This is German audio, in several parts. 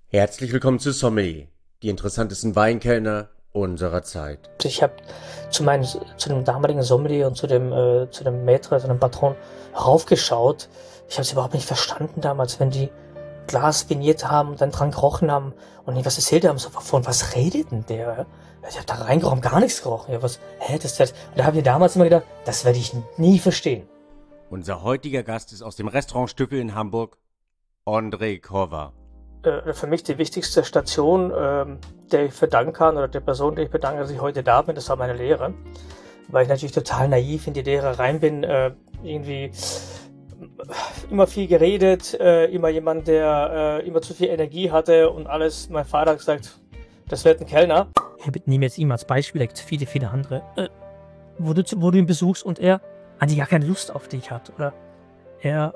Herzlich willkommen zu Sommelier, die interessantesten Weinkellner unserer Zeit. Ich habe zu dem damaligen Sommelier und zu dem Maître, zu dem Patron raufgeschaut. Ich habe es überhaupt nicht verstanden damals, wenn die Glas viniert haben und dann dran gerochen haben und nicht was erzählt haben, so von was redet denn der? Ich habe da reingerochen, gar nichts gerochen. Ja, was, das? Und da habe ich damals immer gedacht, das werde ich nie verstehen. Unser heutiger Gast ist aus dem Restaurant Stüffel in Hamburg, André Korver. Für mich die wichtigste Station, der ich verdanken kann, oder der Person, der ich bedanke, dass ich heute da bin, das war meine Lehre. Weil ich natürlich total naiv in die Lehre rein bin, irgendwie immer viel geredet, immer jemand, der immer zu viel Energie hatte und alles. Mein Vater hat gesagt, das wird ein Kellner. Ich nehme jetzt ihn als Beispiel, da gibt es viele, viele andere, wo du ihn besuchst und er eigentlich gar keine Lust auf dich hat, oder er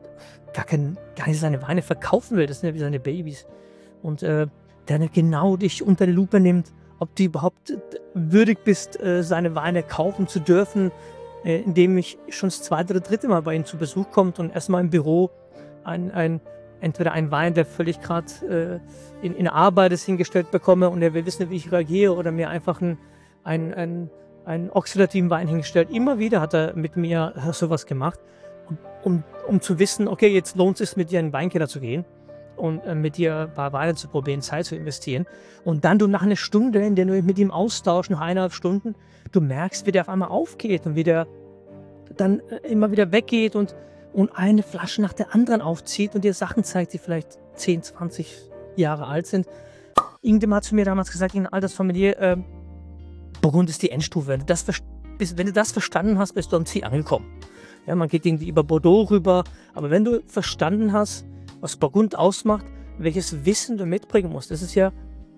gar nicht seine Weine verkaufen will, das sind ja wie seine Babys. Und der genau dich unter die Lupe nimmt, ob du überhaupt würdig bist, seine Weine kaufen zu dürfen, indem ich schon das zweite oder dritte Mal bei ihm zu Besuch kommt und erstmal im Büro entweder einen Wein, der völlig gerade in Arbeit ist, hingestellt bekomme und er will wissen, wie ich reagiere, oder mir einfach einen oxidativen Wein hingestellt. Immer wieder hat er mit mir sowas gemacht. Um zu wissen, okay, jetzt lohnt es sich, mit dir in den Weinkeller zu gehen und mit dir ein paar Weine zu probieren, Zeit zu investieren. Und dann du nach einer Stunde, in der du mit ihm austauschst, nach 1,5 Stunden, du merkst, wie der auf einmal aufgeht und wie der dann immer wieder weggeht und eine Flasche nach der anderen aufzieht und dir Sachen zeigt, die vielleicht 10, 20 Jahre alt sind. Irgendjemand hat zu mir damals gesagt, in Altersfamilie, Burgund ist die Endstufe. Wenn du das verstanden hast, bist du am Ziel angekommen. Ja, man geht irgendwie über Bordeaux rüber, aber wenn du verstanden hast, was Burgund ausmacht, welches Wissen du mitbringen musst, das ist ja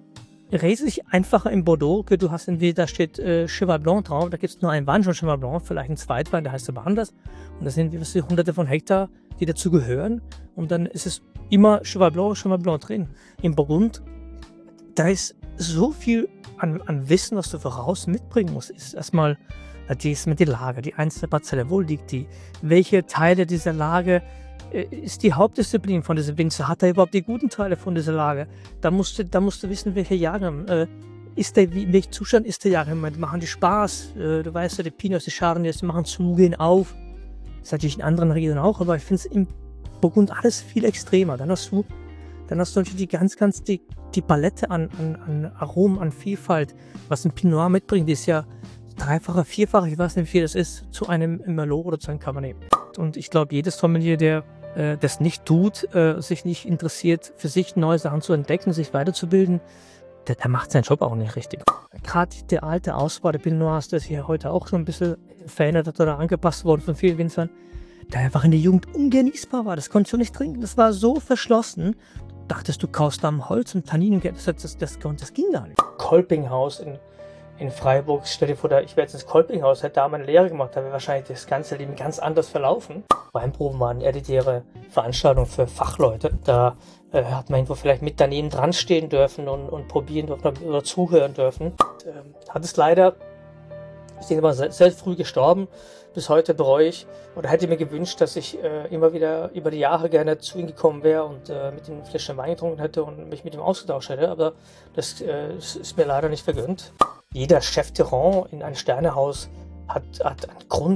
riesig einfacher in Bordeaux. Du hast entweder, da steht Cheval Blanc drauf, da gibt es nur einen Wein von Cheval Blanc, vielleicht einen Zweitwein, der heißt aber anders. Und das sind hunderte von Hektar, die dazu gehören. Und dann ist es immer Cheval Blanc drin. In Burgund, da ist so viel an Wissen, was du voraus mitbringen musst, ist erstmal die Lage, die einzelne Parzelle, wo liegt die, welche Teile dieser Lage ist die Hauptdisziplin von diesem Winzer, hat er überhaupt die guten Teile von dieser Lage, da musst du wissen, welche Jahre, in welchem Zustand ist der Jahre, machen die Spaß, du weißt ja, die Pinots, die Chardonnays, die machen zu, gehen auf, das ist natürlich in anderen Regionen auch, aber ich finde es in Burgund alles viel extremer, dann hast du natürlich die Palette an Aromen, an Vielfalt, was ein Pinot Noir mitbringt, die ist ja dreifache, vierfache, ich weiß nicht, wie viel das ist, zu einem Merlot oder zu einem Cabernet. Und ich glaube, jedes Sommelier, der das nicht tut, sich nicht interessiert, für sich neue Sachen zu entdecken, sich weiterzubilden, der macht seinen Job auch nicht richtig. Gerade der alte Ausbau der Pinot Noirs, das hier heute auch schon ein bisschen verändert hat oder angepasst worden von vielen Winzern, der einfach in der Jugend ungenießbar war. Das konntest du nicht trinken. Das war so verschlossen. Du dachtest, du kaust da am Holz und Tanninen. Das ging gar nicht. Kolpinghaus in Freiburg, stell dir vor, ich wäre jetzt ins Kolpinghaus, hätte da meine Lehre gemacht, da wäre wahrscheinlich das ganze Leben ganz anders verlaufen. Weinproben waren elitäre Veranstaltungen für Fachleute. Da hat man irgendwo vielleicht mit daneben dran stehen dürfen und probieren dürfen oder zuhören dürfen. Hat es leider, ich denke mal, sehr früh gestorben. Bis heute bereue ich oder hätte mir gewünscht, dass ich immer wieder über die Jahre gerne zu ihm gekommen wäre und mit ihm eine Flasche Wein getrunken hätte und mich mit ihm ausgetauscht hätte. Aber das ist mir leider nicht vergönnt. Jeder Chef-Terrain in einem Sternehaus hat ein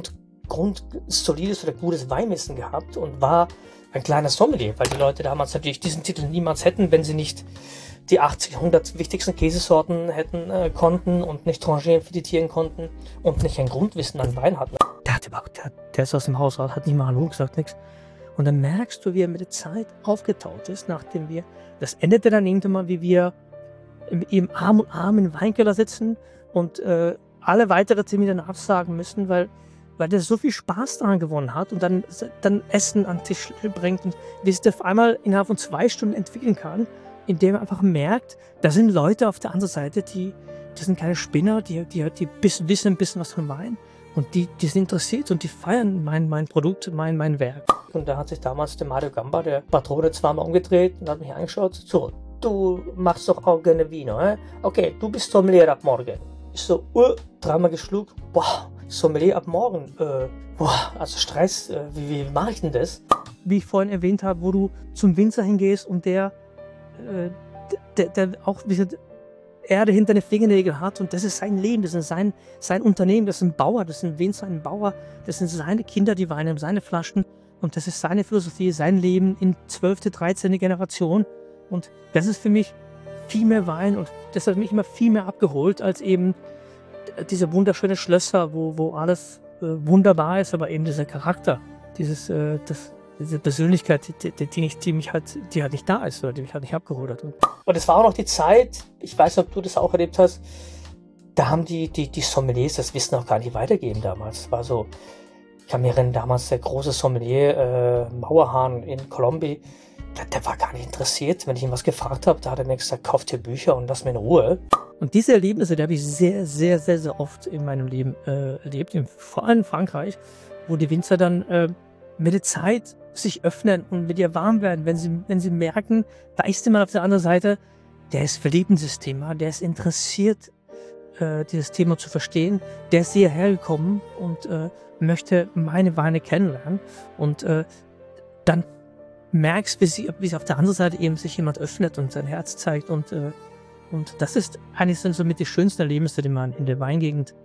solides oder gutes Weinwissen gehabt und war ein kleiner Sommelier, weil die Leute damals natürlich diesen Titel niemals hätten, wenn sie nicht die 80, 100 wichtigsten Käsesorten konnten und nicht trangieren, filetieren konnten und nicht ein Grundwissen an Wein hatten. Der ist aus dem Haus raus, hat nicht mal Hallo gesagt, nichts. Und dann merkst du, wie er mit der Zeit aufgetaut ist, das endete dann irgendwann mal, wie wir im Arm in Arm im Weinkeller sitzen und alle weitere Termine absagen müssen, weil der so viel Spaß daran gewonnen hat und dann Essen an den Tisch bringt und wie es auf einmal innerhalb von 2 Stunden entwickeln kann, indem er einfach merkt, da sind Leute auf der anderen Seite, die sind keine Spinner, die wissen ein bisschen was von Wein und die sind interessiert und die feiern mein Produkt, mein Werk. Und da hat sich damals der Mario Gamba, der Patrone, zweimal umgedreht und hat mich angeschaut, so, du machst doch auch gerne Vino, Okay, du bist Sommelier ab morgen. Ich so, dreimal geschluckt, boah, Sommelier ab morgen, also Stress, wie mache ich denn das? Wie ich vorhin erwähnt habe, wo du zum Winzer hingehst und der der auch diese Erde hinter den Fingernägeln hat und das ist sein Leben, das ist sein Unternehmen, das ist ein Bauer, das ist Vince ein Bauer, das sind seine Kinder, die weinen, seine Flaschen und das ist seine Philosophie, sein Leben in 12., 13. Generation und das ist für mich viel mehr Wein und das hat mich immer viel mehr abgeholt als eben diese wunderschönen Schlösser, wo alles wunderbar ist, aber eben dieser Charakter, diese Persönlichkeit, die halt nicht da ist oder die mich halt nicht abgeholt hat. Und es war auch noch die Zeit, ich weiß nicht, ob du das auch erlebt hast, da haben die Sommeliers das Wissen auch gar nicht weitergegeben damals. Es war so, ich kann mich erinnern, damals der große Sommelier Mauerhahn in Colombia, der war gar nicht interessiert. Wenn ich ihn was gefragt habe, da hat er mir gesagt, kauf dir Bücher und lass mich in Ruhe. Und diese Erlebnisse, die habe ich sehr, sehr, sehr, sehr oft in meinem Leben erlebt, vor allem in Frankreich, wo die Winzer dann mit der Zeit sich öffnen und mit ihr warm werden, wenn sie merken, da ist jemand auf der anderen Seite, der ist verliebt in dieses Thema, der ist interessiert, dieses Thema zu verstehen, der ist hierher gekommen und möchte meine Weine kennenlernen und dann merkst, wie sie auf der anderen Seite eben sich jemand öffnet und sein Herz zeigt und das ist eigentlich somit die schönsten Erlebnisse, die man in der Weingegend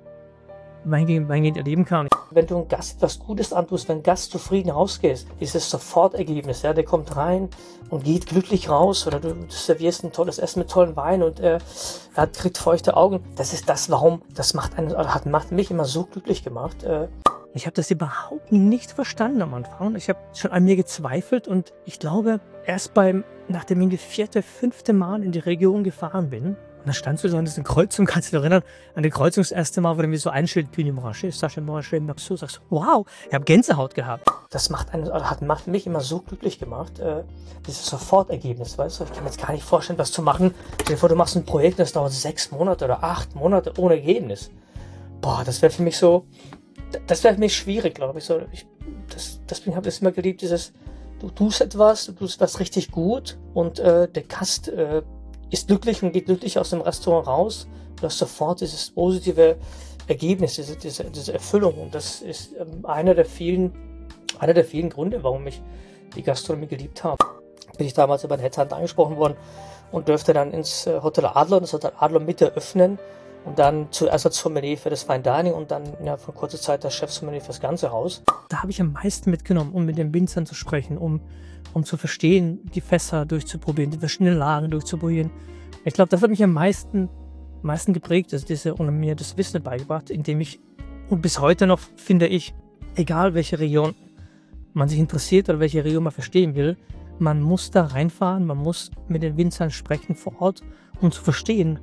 erleben kann. Wenn du einem Gast was Gutes antust, wenn ein Gast zufrieden rausgehst, ist es Sofortergebnis. Ja? Der kommt rein und geht glücklich raus oder du servierst ein tolles Essen mit tollen Wein und er kriegt feuchte Augen. Das ist das, macht mich immer so glücklich gemacht. Ich habe das überhaupt nicht verstanden am Anfang. Ich habe schon an mir gezweifelt und ich glaube, erst nachdem ich das 4., 5. Mal in die Region gefahren bin, und dann standst du so an dieser Kreuzung, kannst du dich erinnern, an die Kreuzung das erste Mal, wo dann mir so ein Schild Pinot Montrachet, Sacha Montrachet, Marceau, sagst du, wow, ich habe Gänsehaut gehabt. Das macht mich immer so glücklich gemacht, dieses Sofortergebnis, weißt du, ich kann mir jetzt gar nicht vorstellen, was zu machen. Stell dir vor, du machst ein Projekt, das dauert 6 Monate oder 8 Monate ohne Ergebnis. Boah, das wäre für mich schwierig, glaube ich. Deswegen habe ich es immer geliebt, du tust was richtig gut und der Gast ist glücklich und geht glücklich aus dem Restaurant raus. Du hast sofort dieses positive Ergebnis, diese Erfüllung. Und das ist einer der vielen Gründe, warum ich die Gastronomie geliebt habe. Bin ich damals über den Headhunter angesprochen worden und durfte dann ins Hotel Adler, das Hotel Adler mit eröffnen. Und dann zuerst als Sommelier für das Fine Dining und dann von kurzer Zeit als Chefsommelier für das ganze Haus. Da habe ich am meisten mitgenommen, um mit den Winzern zu sprechen, um zu verstehen, die Fässer durchzuprobieren, die verschiedenen Lagen durchzuprobieren. Ich glaube, das hat mich am meisten geprägt, und mir das Wissen beigebracht, indem ich, und bis heute noch finde ich, egal welche Region man sich interessiert oder welche Region man verstehen will, man muss da reinfahren, man muss mit den Winzern sprechen vor Ort, um zu verstehen,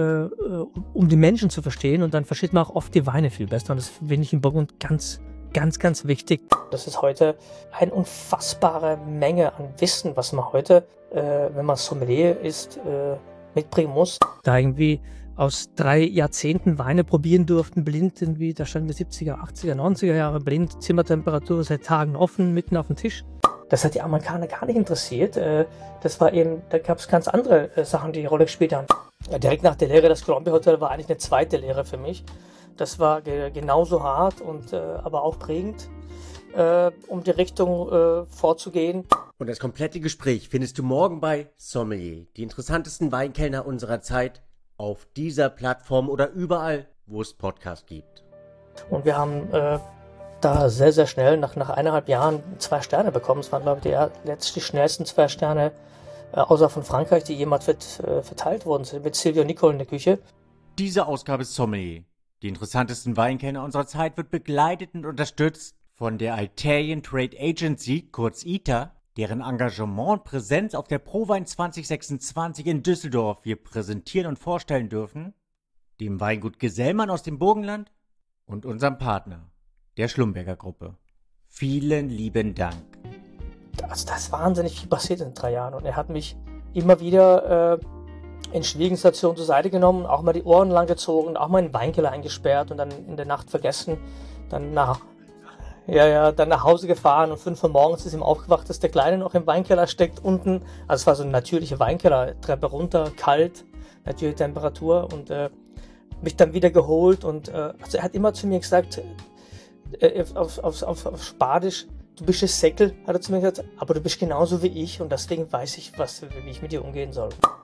um die Menschen zu verstehen und dann versteht man auch oft die Weine viel besser und das finde ich in Burgund ganz, ganz, ganz wichtig. Das ist heute eine unfassbare Menge an Wissen, was man heute, wenn man Sommelier ist, mitbringen muss. Da irgendwie aus 3 Jahrzehnten Weine probieren durften, blind irgendwie, da standen die 70er, 80er, 90er Jahre blind, Zimmertemperatur seit Tagen offen, mitten auf dem Tisch. Das hat die Amerikaner gar nicht interessiert. Da gab es ganz andere Sachen, die eine Rolle gespielt haben. Ja, direkt nach der Lehre, das Columbia Hotel war eigentlich eine zweite Lehre für mich. Das war genauso hart und aber auch prägend, um die Richtung vorzugehen. Und das komplette Gespräch findest du morgen bei Sommelier, die interessantesten Weinkellner unserer Zeit, auf dieser Plattform oder überall, wo es Podcasts gibt. Und wir haben da sehr, sehr schnell, nach 1,5 Jahren, 2 Sterne bekommen. Es waren, glaube ich, die schnellsten 2 Sterne, außer von Frankreich, die jemals verteilt worden sind, mit Silvio Nicol in der Küche. Diese Ausgabe ist Sommelier. Die interessantesten Weinkellner unserer Zeit wird begleitet und unterstützt von der Italian Trade Agency, kurz ITA, deren Engagement und Präsenz auf der ProWein 2026 in Düsseldorf wir präsentieren und vorstellen dürfen, dem Weingut Gesellmann aus dem Burgenland und unserem Partner, der Schlumberger Gruppe. Vielen lieben Dank. Also da ist wahnsinnig viel passiert in 3 Jahren und er hat mich immer wieder in schwierigen Situationen zur Seite genommen, auch mal die Ohren lang gezogen, auch mal in den Weinkeller eingesperrt und dann in der Nacht vergessen, dann nach Hause gefahren und 5 Uhr morgens ist ihm aufgewacht, dass der Kleine noch im Weinkeller steckt unten. Also es war so eine natürliche Weinkeller, Treppe runter, kalt, natürliche Temperatur und mich dann wieder geholt und also er hat immer zu mir gesagt, auf Spanisch, du bist ein Säckel, hat er zu mir gesagt, aber du bist genauso wie ich und deswegen weiß ich, wie ich mit dir umgehen soll.